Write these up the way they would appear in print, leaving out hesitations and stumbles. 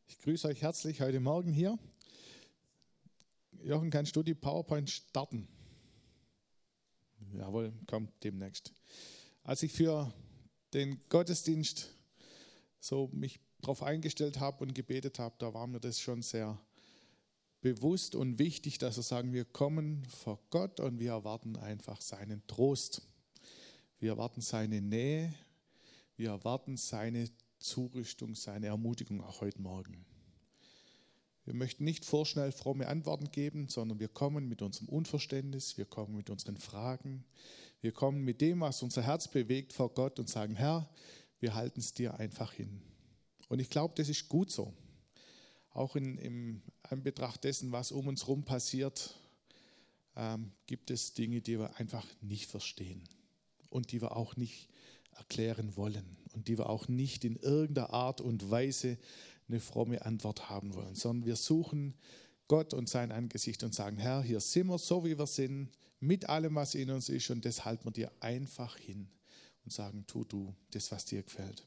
Ich grüße euch herzlich heute Morgen hier. Jochen, kannst du die PowerPoint starten? Jawohl, kommt demnächst. Als ich für den Gottesdienst so mich darauf eingestellt habe und gebetet habe, da war mir das schon sehr bewusst und wichtig, dass wir sagen, wir kommen vor Gott und wir erwarten einfach seinen Trost. Wir erwarten seine Nähe, wir erwarten seine Zurüstung, seine Ermutigung auch heute Morgen. Wir möchten nicht vorschnell fromme Antworten geben, sondern wir kommen mit unserem Unverständnis, wir kommen mit unseren Fragen, wir kommen mit dem, was unser Herz bewegt vor Gott und sagen, Herr, wir halten es dir einfach hin. Und ich glaube, das ist gut so. Auch im Anbetracht dessen, was um uns herum passiert, gibt es Dinge, die wir einfach nicht verstehen und die wir auch nicht erklären wollen und die wir auch nicht in irgendeiner Art und Weise eine fromme Antwort haben wollen, sondern wir suchen Gott und sein Angesicht und sagen, Herr, hier sind wir so, wie wir sind, mit allem, was in uns ist, und das halten wir dir einfach hin und sagen, tu du das, was dir gefällt.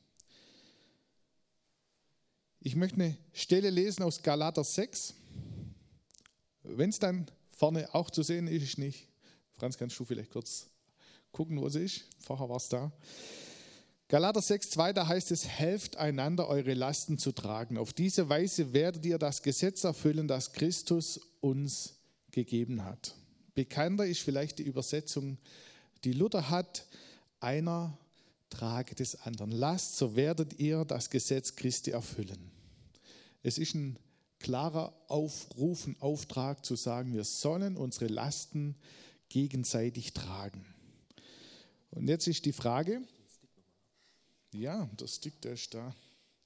Ich möchte eine Stelle lesen aus Galater 6. Wenn es dann vorne auch zu sehen ist, ist nicht. Franz, kannst du vielleicht kurz gucken, wo es ist? Vorher war es da. Galater 6,2, da heißt es, helft einander, eure Lasten zu tragen. Auf diese Weise werdet ihr das Gesetz erfüllen, das Christus uns gegeben hat. Bekannter ist vielleicht die Übersetzung, die Luther hat, einer trage des anderen Last, so werdet ihr das Gesetz Christi erfüllen. Es ist ein klarer Aufruf, ein Auftrag zu sagen, wir sollen unsere Lasten gegenseitig tragen. Und jetzt ist die Frage, ja, der Stick, der ist da.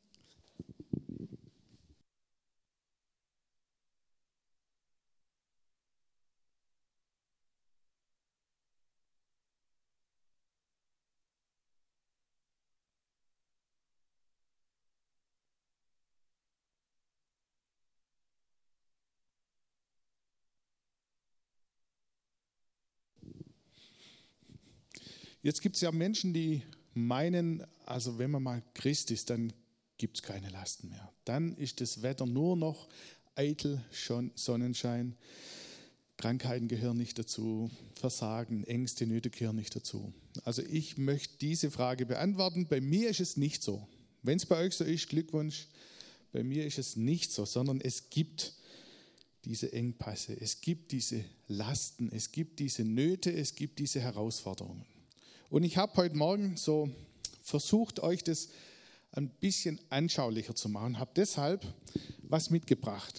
Jetzt gibt es ja Menschen, die meinen, also wenn man mal Christ ist, dann gibt es keine Lasten mehr. Dann ist das Wetter nur noch eitel, Sonnenschein. Krankheiten gehören nicht dazu, Versagen, Ängste, Nöte gehören nicht dazu. Also ich möchte diese Frage beantworten. Bei mir ist es nicht so. Wenn es bei euch so ist, Glückwunsch. Bei mir ist es nicht so, sondern es gibt diese Engpässe, es gibt diese Lasten, es gibt diese Nöte, es gibt diese Herausforderungen. Und ich habe heute Morgen so versucht, euch das ein bisschen anschaulicher zu machen, habe deshalb was mitgebracht.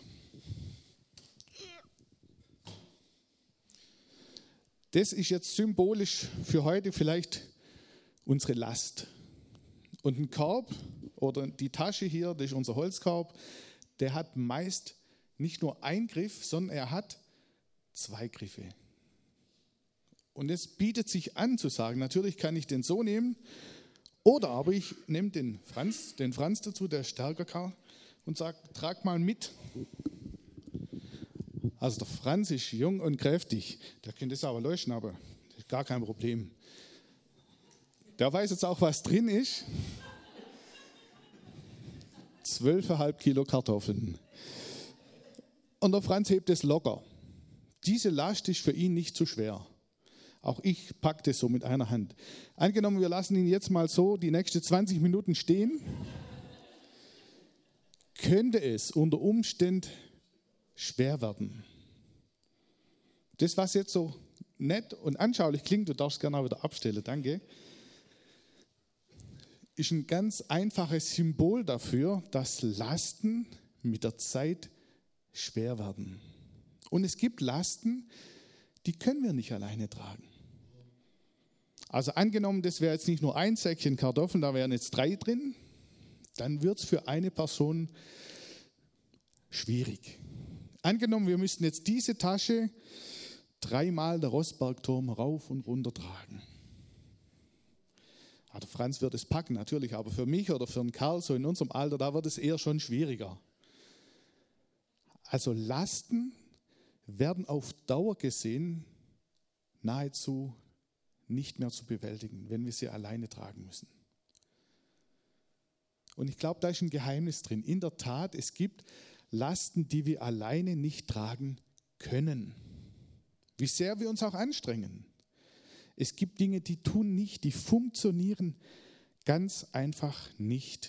Das ist jetzt symbolisch für heute vielleicht unsere Last. Und ein Korb oder die Tasche hier, das ist unser Holzkorb, der hat meist nicht nur einen Griff, sondern er hat zwei Griffe. Und es bietet sich an zu sagen, natürlich kann ich den so nehmen, oder aber ich nehme den Franz dazu, der stärker kann, und sage, trag mal mit. Also der Franz ist jung und kräftig, der könnte es aber löschen, aber das ist gar kein Problem. Der weiß jetzt auch, was drin ist. 12,5 Kilo Kartoffeln. Und der Franz hebt es locker. Diese Last ist für ihn nicht zu schwer. Auch ich packe das so mit einer Hand. Angenommen, wir lassen ihn jetzt mal so die nächsten 20 Minuten stehen. Könnte es unter Umständen schwer werden. Das, was jetzt so nett und anschaulich klingt, du darfst gerne auch wieder abstellen, danke, ist ein ganz einfaches Symbol dafür, dass Lasten mit der Zeit schwer werden. Und es gibt Lasten, die können wir nicht alleine tragen. Also angenommen, das wäre jetzt nicht nur ein Säckchen Kartoffeln, da wären jetzt 3 drin, dann wird es für eine Person schwierig. Angenommen, wir müssten jetzt diese Tasche 3-mal den Rossbergturm rauf und runter tragen. Der Franz wird es packen, natürlich, aber für mich oder für einen Karl so in unserem Alter, da wird es eher schon schwieriger. Also Lasten werden auf Dauer gesehen nahezu nicht mehr zu bewältigen, wenn wir sie alleine tragen müssen. Und ich glaube, da ist ein Geheimnis drin. In der Tat, es gibt Lasten, die wir alleine nicht tragen können. Wie sehr wir uns auch anstrengen. Es gibt Dinge, die tun nicht, die funktionieren ganz einfach nicht.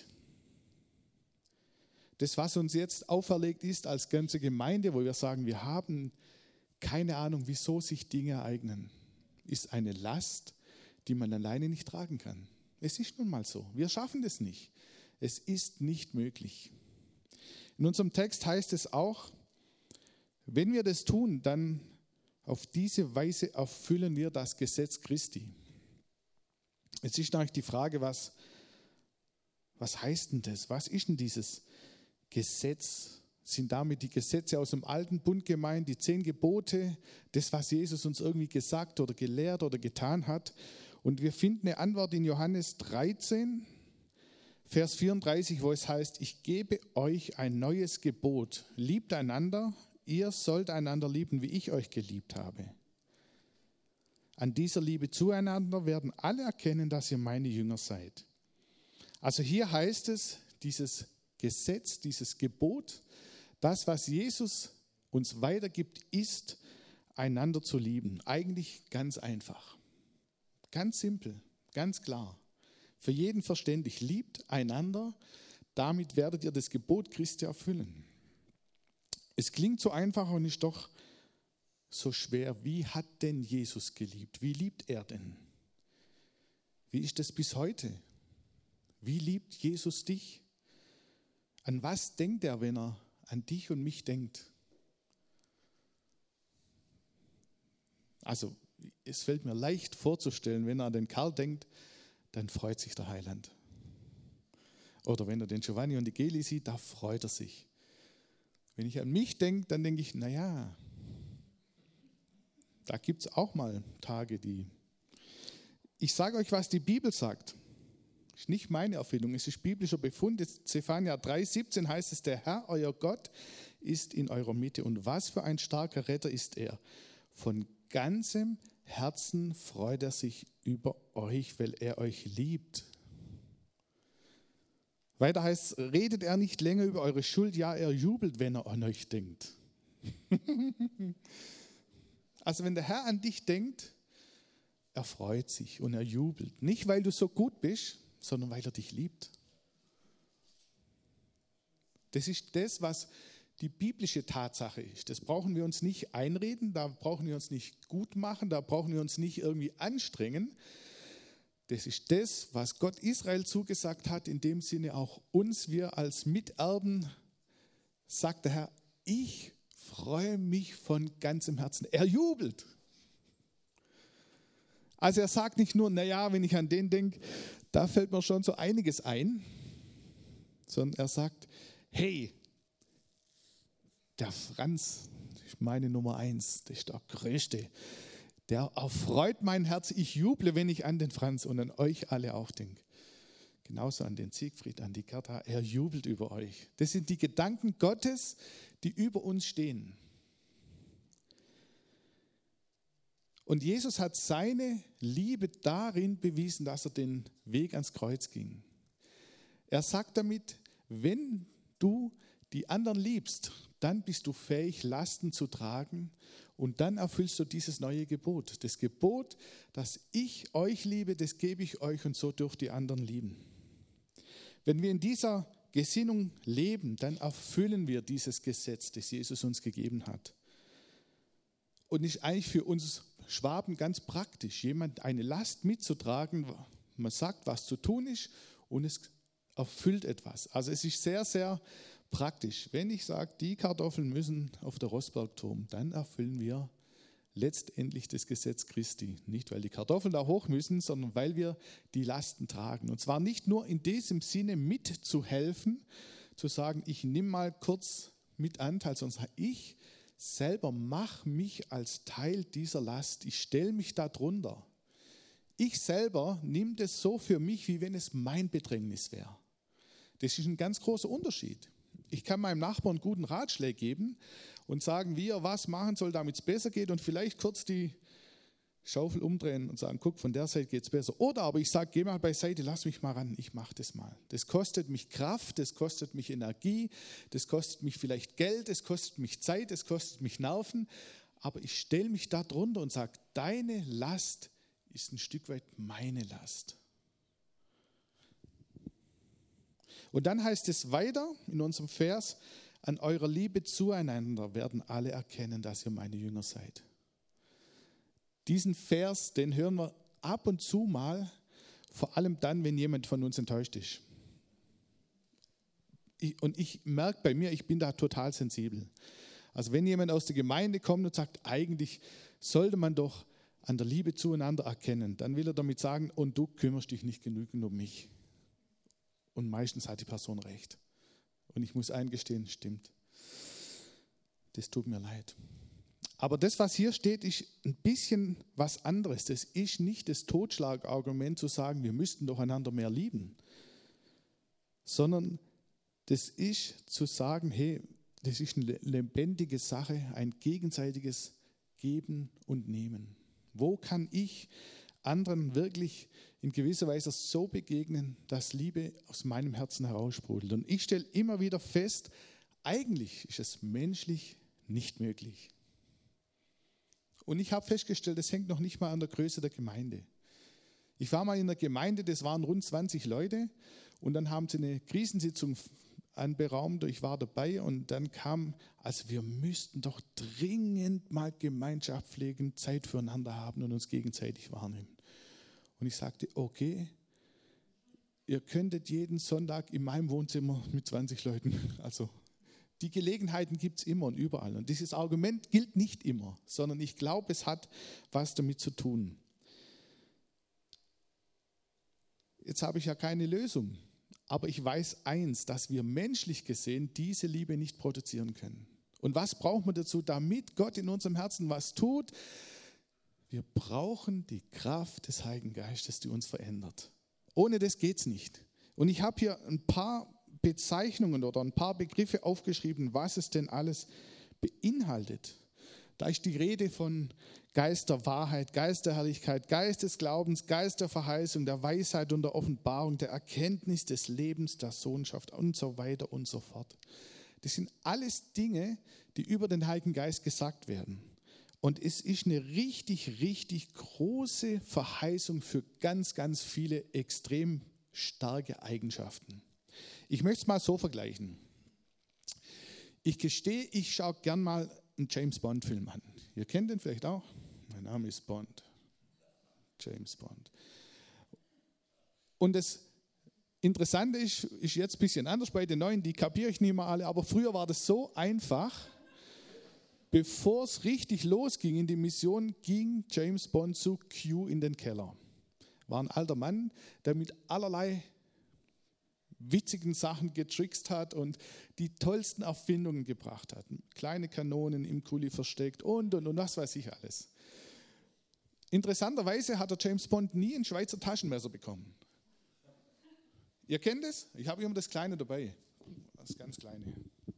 Das, was uns jetzt auferlegt ist als ganze Gemeinde, wo wir sagen, wir haben keine Ahnung, wieso sich Dinge ereignen, ist eine Last, die man alleine nicht tragen kann. Es ist nun mal so. Wir schaffen das nicht. Es ist nicht möglich. In unserem Text heißt es auch, wenn wir das tun, dann auf diese Weise erfüllen wir das Gesetz Christi. Jetzt ist natürlich die Frage, was heißt denn das? Was ist denn dieses Gesetz? Sind damit die Gesetze aus dem alten Bund gemeint, die 10 Gebote, das, was Jesus uns irgendwie gesagt oder gelehrt oder getan hat? Und wir finden eine Antwort in Johannes 13, Vers 34, wo es heißt, ich gebe euch ein neues Gebot, liebt einander, ihr sollt einander lieben, wie ich euch geliebt habe. An dieser Liebe zueinander werden alle erkennen, dass ihr meine Jünger seid. Also hier heißt es, dieses Gesetz, dieses Gebot, das, was Jesus uns weitergibt, ist, einander zu lieben. Eigentlich ganz einfach, ganz simpel, ganz klar. Für jeden verständlich, liebt einander, damit werdet ihr das Gebot Christi erfüllen. Es klingt so einfach und ist doch so schwer. Wie hat denn Jesus geliebt? Wie liebt er denn? Wie ist das bis heute? Wie liebt Jesus dich? An was denkt er, wenn er an dich und mich denkt? Also, es fällt mir leicht vorzustellen, wenn er an den Karl denkt, dann freut sich der Heiland. Oder wenn er den Giovanni und die Geli sieht, da freut er sich. Wenn ich an mich denke, dann denke ich, naja, da gibt es auch mal Tage, die... Ich sage euch, was die Bibel sagt. Das ist nicht meine Erfindung, es ist biblischer Befund. Zephania 3,17 heißt es, der Herr, euer Gott, ist in eurer Mitte. Und was für ein starker Retter ist er. Von ganzem Herzen freut er sich über euch, weil er euch liebt. Weiter heißt, redet er nicht länger über eure Schuld, ja, er jubelt, wenn er an euch denkt. Also wenn der Herr an dich denkt, er freut sich und er jubelt. Nicht, weil du so gut bist, sondern weil er dich liebt. Das ist das, was die biblische Tatsache ist. Das brauchen wir uns nicht einreden, da brauchen wir uns nicht gut machen, da brauchen wir uns nicht irgendwie anstrengen. Das ist das, was Gott Israel zugesagt hat, in dem Sinne auch uns, wir als Miterben, sagt der Herr, ich freue mich von ganzem Herzen. Er jubelt. Also er sagt nicht nur, naja, wenn ich an den denke, da fällt mir schon so einiges ein, sondern er sagt, hey, der Franz ist meine Nummer 1, das ist der Größte. Der erfreut mein Herz, ich juble, wenn ich an den Franz und an euch alle auch denke. Genauso an den Siegfried, an die Gerda, er jubelt über euch. Das sind die Gedanken Gottes, die über uns stehen. Und Jesus hat seine Liebe darin bewiesen, dass er den Weg ans Kreuz ging. Er sagt damit, wenn du die anderen liebst, dann bist du fähig, Lasten zu tragen und dann erfüllst du dieses neue Gebot. Das Gebot, dass ich euch liebe, das gebe ich euch und so dürft die anderen lieben. Wenn wir in dieser Gesinnung leben, dann erfüllen wir dieses Gesetz, das Jesus uns gegeben hat. Und ist eigentlich für uns Schwaben ganz praktisch, jemand eine Last mitzutragen, man sagt, was zu tun ist und es erfüllt etwas. Also es ist sehr, sehr praktisch. Wenn ich sage, die Kartoffeln müssen auf der Rossbergturm, dann erfüllen wir letztendlich das Gesetz Christi. Nicht, weil die Kartoffeln da hoch müssen, sondern weil wir die Lasten tragen. Und zwar nicht nur in diesem Sinne mitzuhelfen, zu sagen, ich nehme mal kurz mit Anteil, sondern ich selber mache mich als Teil dieser Last. Ich stelle mich da drunter. Ich selber nehme das so für mich, wie wenn es mein Bedrängnis wäre. Das ist ein ganz großer Unterschied. Ich kann meinem Nachbarn einen guten Ratschlag geben und sagen, wie er was machen soll, damit es besser geht und vielleicht kurz die Schaufel umdrehen und sagen, guck, von der Seite geht es besser. Oder aber ich sage, geh mal beiseite, lass mich mal ran, ich mache das mal. Das kostet mich Kraft, das kostet mich Energie, das kostet mich vielleicht Geld, das kostet mich Zeit, das kostet mich Nerven. Aber ich stelle mich da drunter und sage, deine Last ist ein Stück weit meine Last. Und dann heißt es weiter in unserem Vers, an eurer Liebe zueinander werden alle erkennen, dass ihr meine Jünger seid. Diesen Vers, den hören wir ab und zu mal, vor allem dann, wenn jemand von uns enttäuscht ist. Und ich merke bei mir, ich bin da total sensibel. Also wenn jemand aus der Gemeinde kommt und sagt, eigentlich sollte man doch an der Liebe zueinander erkennen, dann will er damit sagen, und du kümmerst dich nicht genügend um mich. Und meistens hat die Person recht. Und ich muss eingestehen, stimmt. Das tut mir leid. Aber das, was hier steht, ist ein bisschen was anderes. Das ist nicht das Totschlagargument zu sagen, wir müssten doch einander mehr lieben, sondern das ist zu sagen, hey, das ist eine lebendige Sache, ein gegenseitiges Geben und Nehmen. Wo kann ich anderen wirklich in gewisser Weise so begegnen, dass Liebe aus meinem Herzen heraussprudelt? Und ich stelle immer wieder fest, eigentlich ist es menschlich nicht möglich. Und ich habe festgestellt, das hängt noch nicht mal an der Größe der Gemeinde. Ich war mal in einer Gemeinde, das waren rund 20 Leute und dann haben sie eine Krisensitzung anberaumt, ich war dabei und dann kam, also wir müssten doch dringend mal Gemeinschaft pflegen, Zeit füreinander haben und uns gegenseitig wahrnehmen. Und ich sagte, okay, ihr könntet jeden Sonntag in meinem Wohnzimmer mit 20 Leuten, also die Gelegenheiten gibt es immer und überall. Und dieses Argument gilt nicht immer, sondern ich glaube, es hat was damit zu tun. Jetzt habe ich ja keine Lösung, aber ich weiß eins, dass wir menschlich gesehen diese Liebe nicht produzieren können. Und was brauchen wir dazu, damit Gott in unserem Herzen was tut? Wir brauchen die Kraft des Heiligen Geistes, die uns verändert. Ohne das geht es nicht. Und ich habe hier ein paar Bezeichnungen oder ein paar Begriffe aufgeschrieben, was es denn alles beinhaltet. Da ist die Rede von Geist der Wahrheit, Geist der Herrlichkeit, Geist des Glaubens, Geist der Verheißung, der Weisheit und der Offenbarung, der Erkenntnis des Lebens, der Sohnschaft und so weiter und so fort. Das sind alles Dinge, die über den Heiligen Geist gesagt werden. Und es ist eine richtig, richtig große Verheißung für ganz, ganz viele extrem starke Eigenschaften. Ich möchte es mal so vergleichen. Ich gestehe, ich schaue gern mal einen James-Bond-Film an. Ihr kennt den vielleicht auch? Mein Name ist Bond. James Bond. Und das Interessante ist jetzt ein bisschen anders bei den Neuen, die kapiere ich nicht mehr alle, aber früher war das so einfach. Bevor es richtig losging in die Mission, ging James Bond zu Q in den Keller. War ein alter Mann, der mit allerlei witzigen Sachen getrickst hat und die tollsten Erfindungen gebracht hat. Kleine Kanonen im Kuli versteckt und was weiß ich alles. Interessanterweise hat der James Bond nie ein Schweizer Taschenmesser bekommen. Ihr kennt es? Ich habe immer das Kleine dabei. Das ganz Kleine.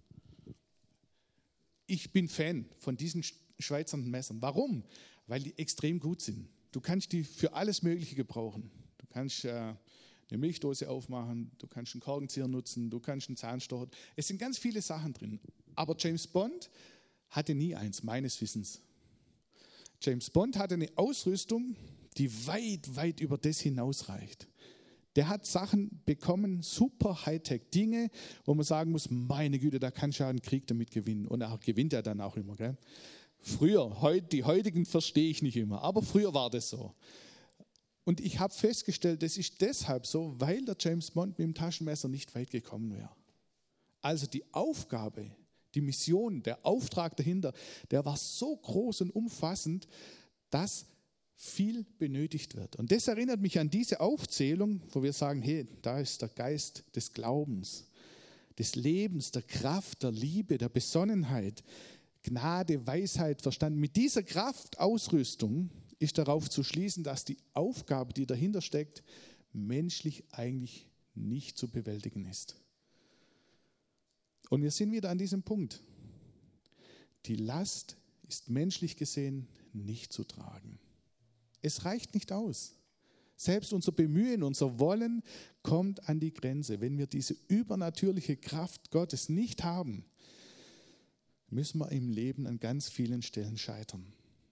Ich bin Fan von diesen Schweizer Messern. Warum? Weil die extrem gut sind. Du kannst die für alles Mögliche gebrauchen. Du kannst eine Milchdose aufmachen, du kannst einen Korkenzieher nutzen, du kannst einen Zahnstocher. Es sind ganz viele Sachen drin. Aber James Bond hatte nie eins, meines Wissens. James Bond hatte eine Ausrüstung, die weit, weit über das hinausreicht. Der hat Sachen bekommen, super Hightech, Dinge, wo man sagen muss, meine Güte, da kannst du ja einen Krieg damit gewinnen. Und er gewinnt ja dann auch immer. Gell? Früher, die heutigen verstehe ich nicht immer, aber früher war das so. Und ich habe festgestellt, das ist deshalb so, weil der James Bond mit dem Taschenmesser nicht weit gekommen wäre. Also die Aufgabe, die Mission, der Auftrag dahinter, der war so groß und umfassend, dass viel benötigt wird. Und das erinnert mich an diese Aufzählung, wo wir sagen, hey, da ist der Geist des Glaubens, des Lebens, der Kraft, der Liebe, der Besonnenheit, Gnade, Weisheit, Verstand. Mit dieser Kraftausrüstung ist darauf zu schließen, dass die Aufgabe, die dahinter steckt, menschlich eigentlich nicht zu bewältigen ist. Und wir sind wieder an diesem Punkt. Die Last ist menschlich gesehen nicht zu tragen. Es reicht nicht aus. Selbst unser Bemühen, unser Wollen kommt an die Grenze. Wenn wir diese übernatürliche Kraft Gottes nicht haben, müssen wir im Leben an ganz vielen Stellen scheitern.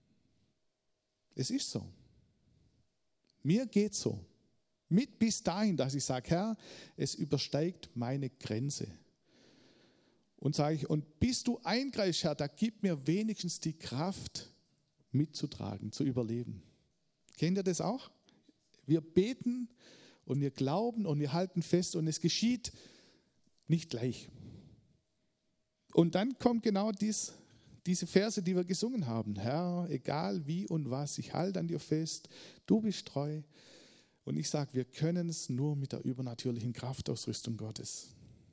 Es ist so. Mir geht es so. Mit bis dahin, dass ich sage, Herr, es übersteigt meine Grenze. Und sage ich, und bis du eingreifst, Herr, da gib mir wenigstens die Kraft mitzutragen, zu überleben. Kennt ihr das auch? Wir beten und wir glauben und wir halten fest und es geschieht nicht gleich. Und dann kommt genau diese Verse, die wir gesungen haben. Herr, egal wie und was, ich halte an dir fest, du bist treu. Und ich sage, wir können es nur mit der übernatürlichen Kraftausrüstung Gottes.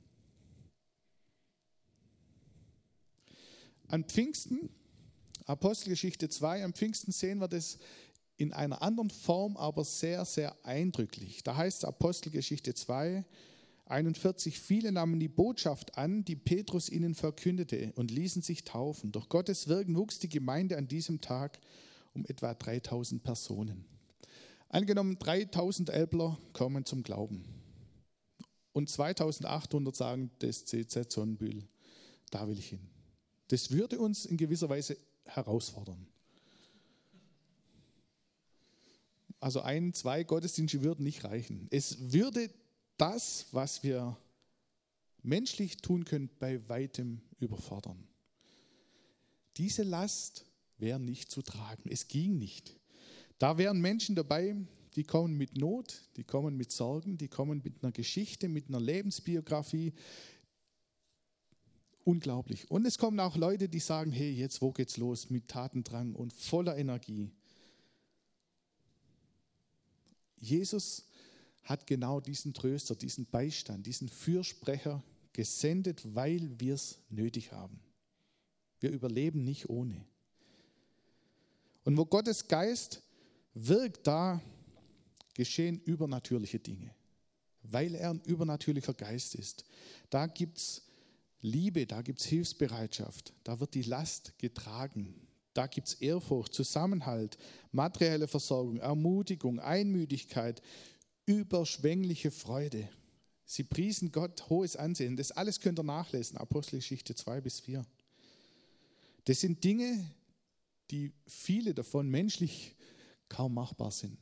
An Pfingsten, Apostelgeschichte 2, am Pfingsten sehen wir das in einer anderen Form, aber sehr, sehr eindrücklich. Da heißt es Apostelgeschichte 2, 41, viele nahmen die Botschaft an, die Petrus ihnen verkündete und ließen sich taufen. Durch Gottes Wirken wuchs die Gemeinde an diesem Tag um etwa 3000 Personen. Angenommen, 3000 Elbler kommen zum Glauben und 2800 sagen, das CZ Sonnenbühl, da will ich hin. Das würde uns in gewisser Weise herausfordern. Also 1, 2 Gottesdienste würden nicht reichen. Es würde das, was wir menschlich tun können, bei weitem überfordern. Diese Last wäre nicht zu tragen. Es ging nicht. Da wären Menschen dabei, die kommen mit Not, die kommen mit Sorgen, die kommen mit einer Geschichte, mit einer Lebensbiografie. Unglaublich. Und es kommen auch Leute, die sagen, hey, jetzt wo geht's los mit Tatendrang und voller Energie. Jesus hat genau diesen Tröster, diesen Beistand, diesen Fürsprecher gesendet, weil wir es nötig haben. Wir überleben nicht ohne. Und wo Gottes Geist wirkt, da geschehen übernatürliche Dinge, weil er ein übernatürlicher Geist ist. Da gibt es Liebe, da gibt es Hilfsbereitschaft, da wird die Last getragen. Da gibt es Ehrfurcht, Zusammenhalt, materielle Versorgung, Ermutigung, Einmütigkeit, überschwängliche Freude. Sie priesen Gott hohes Ansehen. Das alles könnt ihr nachlesen, Apostelgeschichte 2-4. Das sind Dinge, die viele davon menschlich kaum machbar sind.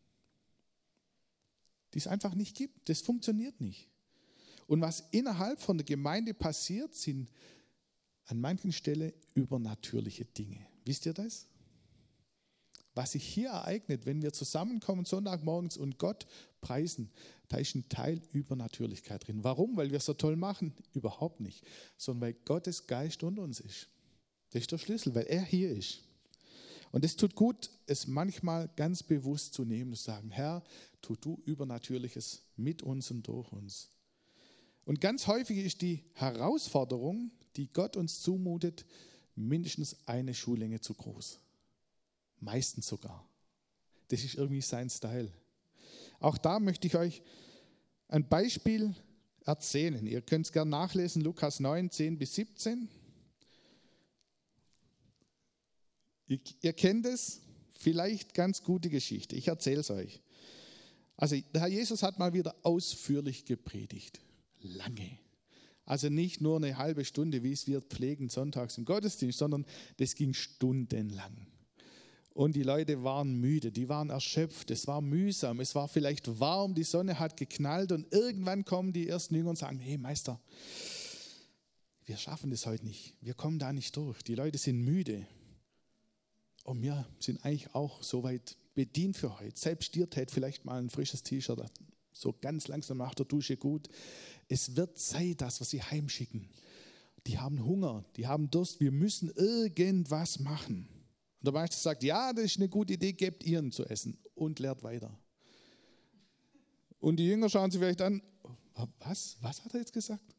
Die es einfach nicht gibt. Das funktioniert nicht. Und was innerhalb von der Gemeinde passiert, sind an manchen Stellen übernatürliche Dinge. Wisst ihr das? Was sich hier ereignet, wenn wir zusammenkommen Sonntagmorgens und Gott preisen, da ist ein Teil Übernatürlichkeit drin. Warum? Weil wir es so toll machen? Überhaupt nicht. Sondern weil Gottes Geist unter uns ist. Das ist der Schlüssel, weil er hier ist. Und es tut gut, es manchmal ganz bewusst zu nehmen und zu sagen, Herr, tu du Übernatürliches mit uns und durch uns. Und ganz häufig ist die Herausforderung, die Gott uns zumutet, mindestens eine Schullänge zu groß. Meistens sogar. Das ist irgendwie sein Style. Auch da möchte ich euch ein Beispiel erzählen. Ihr könnt es gerne nachlesen, Lukas 9, 10-17. Ihr kennt es, vielleicht ganz gute Geschichte. Ich erzähle es euch. Also der Herr Jesus hat mal wieder ausführlich gepredigt. Lange. Also nicht nur eine halbe Stunde, wie es wir pflegen sonntags im Gottesdienst, sondern das ging stundenlang. Und die Leute waren müde, die waren erschöpft, es war mühsam, es war vielleicht warm, die Sonne hat geknallt und irgendwann kommen die ersten Jünger und sagen, hey Meister, wir schaffen das heute nicht, wir kommen da nicht durch, die Leute sind müde. Und wir sind eigentlich auch soweit bedient für heute. Selbst dir tät vielleicht mal ein frisches T-Shirt, so ganz langsam nach der Dusche gut. Es wird Zeit, dass wir sie heimschicken. Die haben Hunger, die haben Durst, wir müssen irgendwas machen. Und der Meister sagt, ja, das ist eine gute Idee, gebt ihnen zu essen und lehrt weiter. Und die Jünger schauen sich vielleicht an, was hat er jetzt gesagt?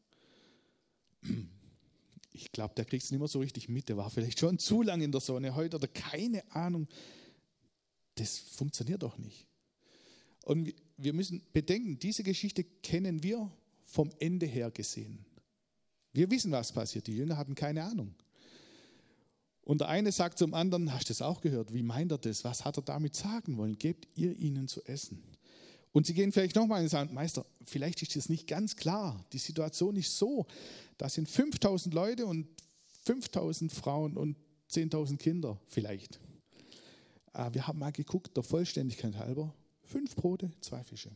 Ich glaube, der kriegt es nicht mehr so richtig mit, der war vielleicht schon zu lange in der Sonne heute oder keine Ahnung. Das funktioniert doch nicht. Und wir müssen bedenken, diese Geschichte kennen wir vom Ende her gesehen. Wir wissen, was passiert. Die Jünger hatten keine Ahnung. Und der eine sagt zum anderen, hast du das auch gehört? Wie meint er das? Was hat er damit sagen wollen? Gebt ihr ihnen zu essen? Und sie gehen vielleicht nochmal und sagen, Meister, vielleicht ist das nicht ganz klar. Die Situation ist so, da sind 5.000 Leute und 5.000 Frauen und 10.000 Kinder vielleicht. Wir haben mal geguckt, der Vollständigkeit halber, 5 Brote, 2 Fische.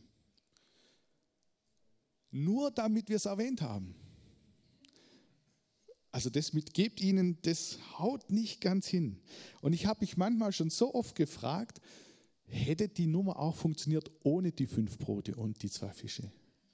Nur damit wir es erwähnt haben. Also das mit gebt ihnen, das haut nicht ganz hin. Und ich habe mich manchmal schon so oft gefragt, hätte die Nummer auch funktioniert ohne die 5 Brote und die 2 Fische?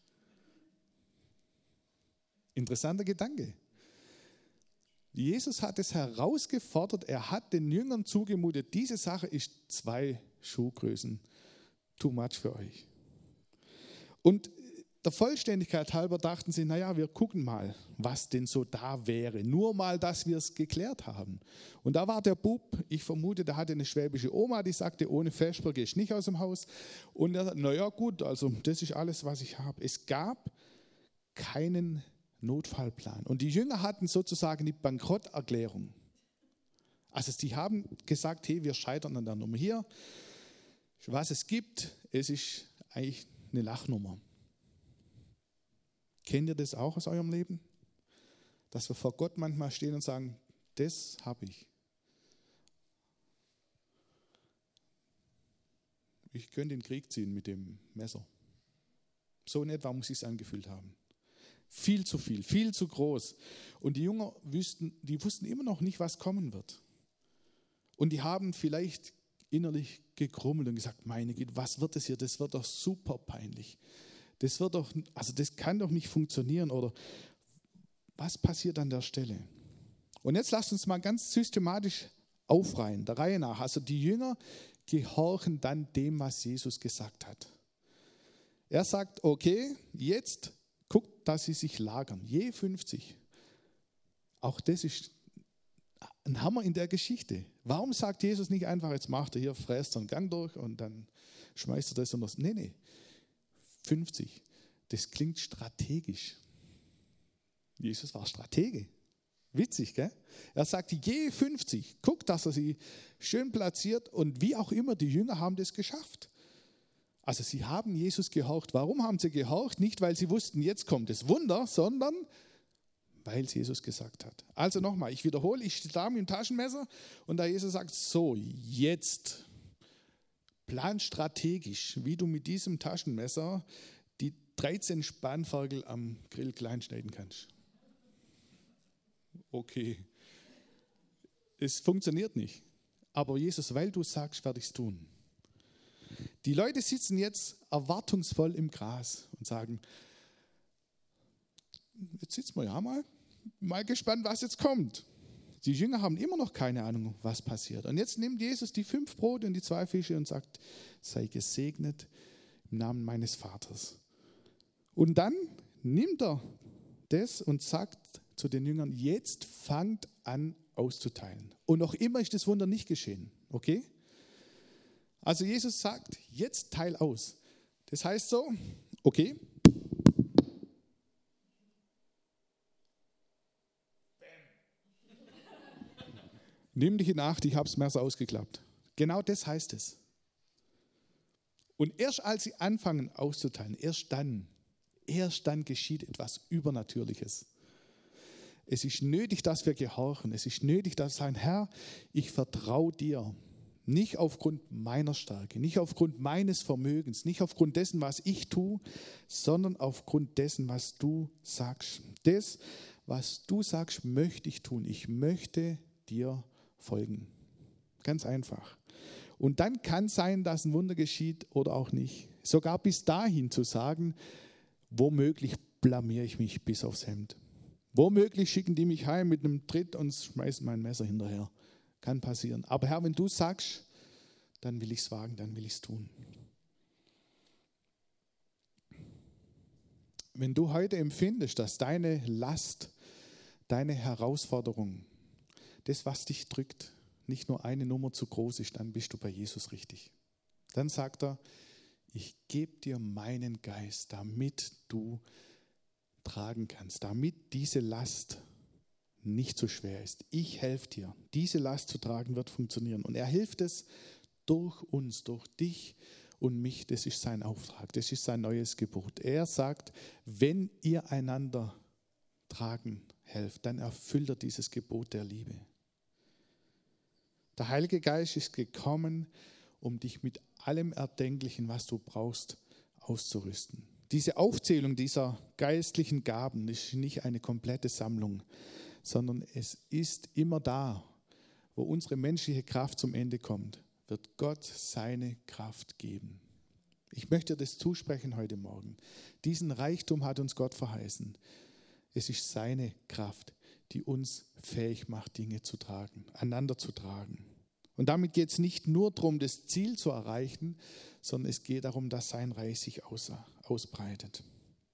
Interessanter Gedanke. Jesus hat es herausgefordert, er hat den Jüngern zugemutet, diese Sache ist 2 Schuhgrößen too much für euch. Und der Vollständigkeit halber dachten sie, naja, wir gucken mal, was denn so da wäre. Nur mal, dass wir es geklärt haben. Und da war der Bub, ich vermute, der hatte eine schwäbische Oma, die sagte, ohne Vesper gehst du nicht aus dem Haus. Und er sagte, naja gut, also das ist alles, was ich habe. Es gab keinen Notfallplan. Und die Jünger hatten sozusagen die Bankrotterklärung. Also die haben gesagt, hey, wir scheitern an der Nummer hier. Was es gibt, es ist eigentlich eine Lachnummer. Kennt ihr das auch aus eurem Leben? Dass wir vor Gott manchmal stehen und sagen, das habe ich. Ich könnte in den Krieg ziehen mit dem Messer. So in etwa muss ich es angefühlt haben. Viel zu viel, viel zu groß. Und die Jünger wussten immer noch nicht, was kommen wird. Und die haben vielleicht innerlich gegrummelt und gesagt, meine Güte, was wird das hier? Das wird doch super peinlich. Das kann doch nicht funktionieren. Oder was passiert an der Stelle? Und jetzt lasst uns mal ganz systematisch aufreihen, der Reihe nach. Also die Jünger gehorchen dann dem, was Jesus gesagt hat. Er sagt, okay, jetzt guckt, dass sie sich lagern. Je 50. Auch das ist ein Hammer in der Geschichte. Warum sagt Jesus nicht einfach, jetzt macht er hier, fräst einen Gang durch und dann schmeißt er das und das? Nee. 50. Das klingt strategisch. Jesus war Stratege. Witzig, gell? Er sagt, je 50. Guckt, dass er sie schön platziert und wie auch immer, die Jünger haben das geschafft. Also sie haben Jesus gehorcht. Warum haben sie gehorcht? Nicht, weil sie wussten, jetzt kommt das Wunder, sondern weil es Jesus gesagt hat. Also nochmal, ich wiederhole, ich stehe da mit dem Taschenmesser und da Jesus sagt, so, jetzt plan strategisch, wie du mit diesem Taschenmesser die 13 Spanferkel am Grill klein schneiden kannst. Okay, es funktioniert nicht. Aber Jesus, weil du sagst, werde ich es tun. Die Leute sitzen jetzt erwartungsvoll im Gras und sagen, jetzt sitzen wir ja mal gespannt, was jetzt kommt. Die Jünger haben immer noch keine Ahnung, was passiert. Und jetzt nimmt Jesus die 5 Brote und die 2 Fische und sagt, sei gesegnet im Namen meines Vaters. Und dann nimmt er das und sagt zu den Jüngern, jetzt fangt an auszuteilen. Und noch immer ist das Wunder nicht geschehen. Okay? Also Jesus sagt, jetzt teil aus. Das heißt so, okay. Nimm dich in Acht, ich habe das Messer ausgeklappt. Genau das heißt es. Und erst als sie anfangen auszuteilen, erst dann geschieht etwas Übernatürliches. Es ist nötig, dass wir gehorchen. Es ist nötig, dass wir sagen, Herr, ich vertraue dir. Nicht aufgrund meiner Stärke, nicht aufgrund meines Vermögens, nicht aufgrund dessen, was ich tue, sondern aufgrund dessen, was du sagst. Das, was du sagst, möchte ich tun. Ich möchte dir folgen. Ganz einfach. Und dann kann sein, dass ein Wunder geschieht oder auch nicht. Sogar bis dahin zu sagen, womöglich blamiere ich mich bis aufs Hemd. Womöglich schicken die mich heim mit einem Tritt und schmeißen mein Messer hinterher. Kann passieren. Aber Herr, wenn du sagst, dann will ich es wagen, dann will ich es tun. Wenn du heute empfindest, dass deine Last, deine Herausforderung, das, was dich drückt, nicht nur eine Nummer zu groß ist, dann bist du bei Jesus richtig. Dann sagt er, ich gebe dir meinen Geist, damit du tragen kannst, damit diese Last nicht so schwer ist. Ich helfe dir. Diese Last zu tragen wird funktionieren. Und er hilft es durch uns, durch dich und mich. Das ist sein Auftrag. Das ist sein neues Gebot. Er sagt, wenn ihr einander tragen helft, dann erfüllt er dieses Gebot der Liebe. Der Heilige Geist ist gekommen, um dich mit allem Erdenklichen, was du brauchst, auszurüsten. Diese Aufzählung dieser geistlichen Gaben ist nicht eine komplette Sammlung, sondern es ist immer da, wo unsere menschliche Kraft zum Ende kommt, wird Gott seine Kraft geben. Ich möchte dir das zusprechen heute Morgen. Diesen Reichtum hat uns Gott verheißen. Es ist seine Kraft, die uns fähig macht, Dinge zu tragen, einander zu tragen. Und damit geht es nicht nur darum, das Ziel zu erreichen, sondern es geht darum, dass sein Reich sich ausbreitet.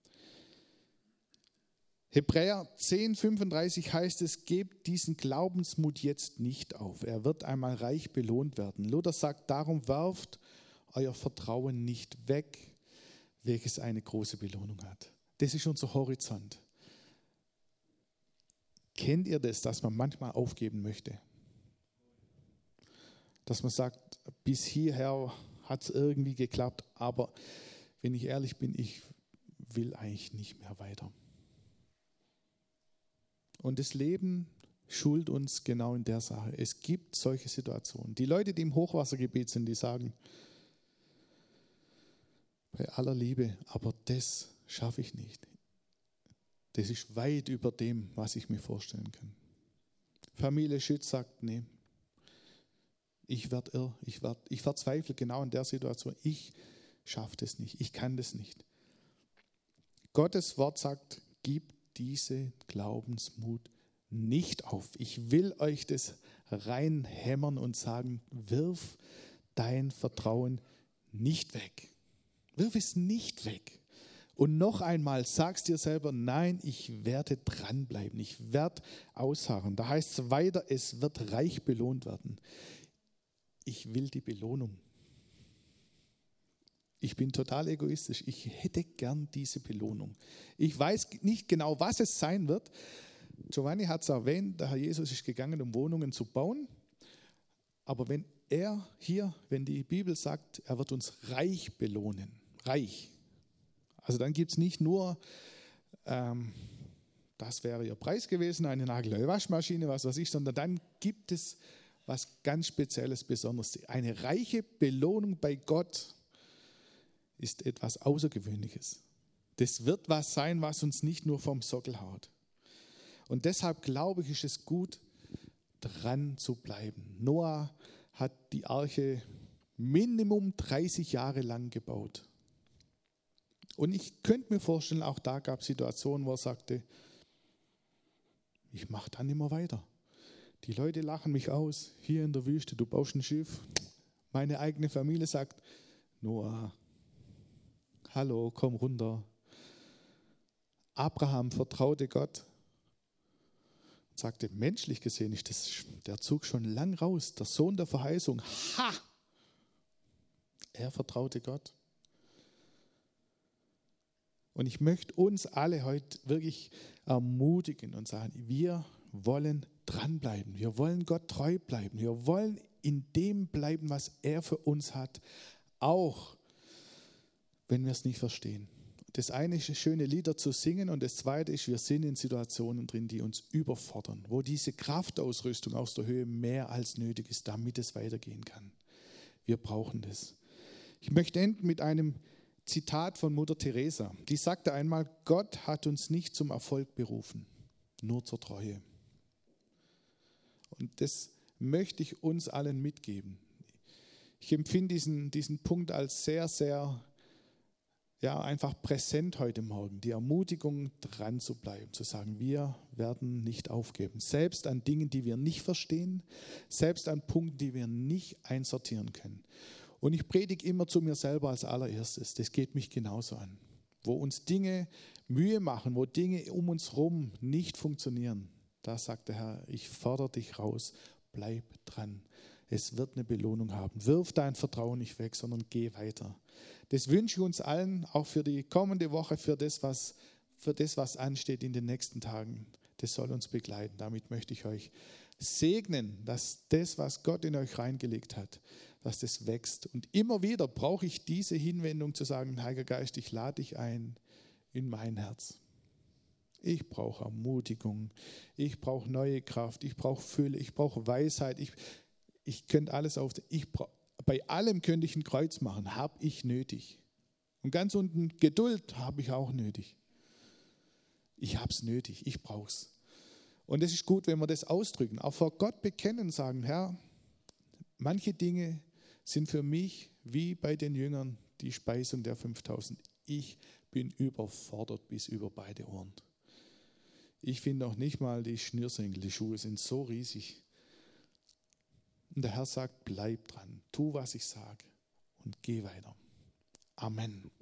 Hebräer 10,35 heißt es, gebt diesen Glaubensmut jetzt nicht auf. Er wird einmal reich belohnt werden. Luther sagt, darum werft euer Vertrauen nicht weg, welches eine große Belohnung hat. Das ist unser Horizont. Kennt ihr das, dass man manchmal aufgeben möchte? Dass man sagt, bis hierher hat es irgendwie geklappt, aber wenn ich ehrlich bin, ich will eigentlich nicht mehr weiter. Und das Leben schult uns genau in der Sache. Es gibt solche Situationen. Die Leute, die im Hochwassergebiet sind, die sagen, bei aller Liebe, aber das schaffe ich nicht. Das ist weit über dem, was ich mir vorstellen kann. Familie Schütz sagt, nee, ich werde irr, ich verzweifle genau in der Situation. Ich schaffe das nicht, ich kann das nicht. Gottes Wort sagt, gib diesen Glaubensmut nicht auf. Ich will euch das reinhämmern und sagen, wirf dein Vertrauen nicht weg. Wirf es nicht weg. Und noch einmal, sagst dir selber, nein, ich werde dranbleiben, ich werde ausharren. Da heißt es weiter, es wird reich belohnt werden. Ich will die Belohnung. Ich bin total egoistisch. Ich hätte gern diese Belohnung. Ich weiß nicht genau, was es sein wird. Giovanni hat es erwähnt, der Herr Jesus ist gegangen, um Wohnungen zu bauen. Aber wenn die Bibel sagt, er wird uns reich belohnen, reich. Also dann gibt es nicht nur, das wäre ihr Preis gewesen, eine nagelneue Waschmaschine, was weiß ich, sondern dann gibt es was ganz Spezielles, Besonderes. Eine reiche Belohnung bei Gott ist etwas Außergewöhnliches. Das wird was sein, was uns nicht nur vom Sockel haut. Und deshalb glaube ich, ist es gut, dran zu bleiben. Noah hat die Arche Minimum 30 Jahre lang gebaut. Und ich könnte mir vorstellen, auch da gab es Situationen, wo er sagte, ich mache dann immer weiter. Die Leute lachen mich aus, hier in der Wüste, du baust ein Schiff. Meine eigene Familie sagt, Noah, hallo, komm runter. Abraham vertraute Gott und sagte, menschlich gesehen ist der Zug schon lang raus. Der Sohn der Verheißung, ha! Er vertraute Gott. Und ich möchte uns alle heute wirklich ermutigen und sagen, wir wollen dranbleiben. Wir wollen Gott treu bleiben. Wir wollen in dem bleiben, was er für uns hat, auch wenn wir es nicht verstehen. Das eine ist, schöne Lieder zu singen, und das zweite ist, wir sind in Situationen drin, die uns überfordern, wo diese Kraftausrüstung aus der Höhe mehr als nötig ist, damit es weitergehen kann. Wir brauchen das. Ich möchte enden mit einem Zitat von Mutter Teresa. Die sagte einmal, Gott hat uns nicht zum Erfolg berufen, nur zur Treue. Und das möchte ich uns allen mitgeben. Ich empfinde diesen Punkt als sehr, sehr einfach präsent heute Morgen. Die Ermutigung, dran zu bleiben, zu sagen, wir werden nicht aufgeben. Selbst an Dingen, die wir nicht verstehen, selbst an Punkten, die wir nicht einsortieren können. Und ich predige immer zu mir selber als allererstes. Das geht mich genauso an. Wo uns Dinge Mühe machen, wo Dinge um uns herum nicht funktionieren, da sagt der Herr, ich fordere dich raus, bleib dran. Es wird eine Belohnung haben. Wirf dein Vertrauen nicht weg, sondern geh weiter. Das wünsche ich uns allen, auch für die kommende Woche, für das, was ansteht in den nächsten Tagen. das soll uns begleiten. Damit möchte ich euch segnen, dass das, was Gott in euch reingelegt hat, dass das wächst. Und immer wieder brauche ich diese Hinwendung zu sagen, Heiliger Geist, ich lade dich ein in mein Herz. Ich brauche Ermutigung, ich brauche neue Kraft, ich brauche Fülle, ich brauche Weisheit. Ich könnte alles bei allem könnte ich ein Kreuz machen, habe ich nötig. Und ganz unten Geduld habe ich auch nötig. Ich habe es nötig, ich brauche es. Und es ist gut, wenn wir das ausdrücken, auch vor Gott bekennen, sagen, Herr, manche Dinge sind für mich wie bei den Jüngern die Speisung der 5000. Ich bin überfordert bis über beide Ohren. Ich finde noch nicht mal die Schnürsenkel, die Schuhe sind so riesig. Und der Herr sagt, bleib dran, tu, was ich sage und geh weiter. Amen.